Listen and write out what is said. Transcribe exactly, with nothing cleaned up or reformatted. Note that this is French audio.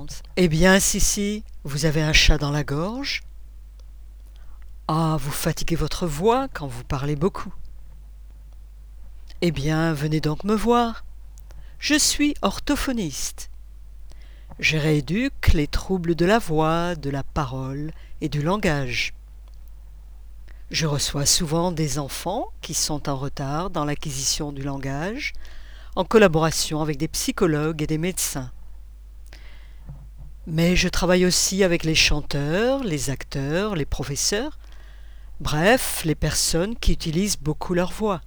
Eh bien, Sissi, vous avez un chat dans la gorge? Ah, vous fatiguez votre voix quand vous parlez beaucoup. Eh bien, venez donc me voir. Je suis orthophoniste. Je rééduque les troubles de la voix, de la parole et du langage. Je reçois souvent des enfants qui sont en retard dans l'acquisition du langage, en collaboration avec des psychologues et des médecins. Mais je travaille aussi avec les chanteurs, les acteurs, les professeurs, bref, les personnes qui utilisent beaucoup leur voix.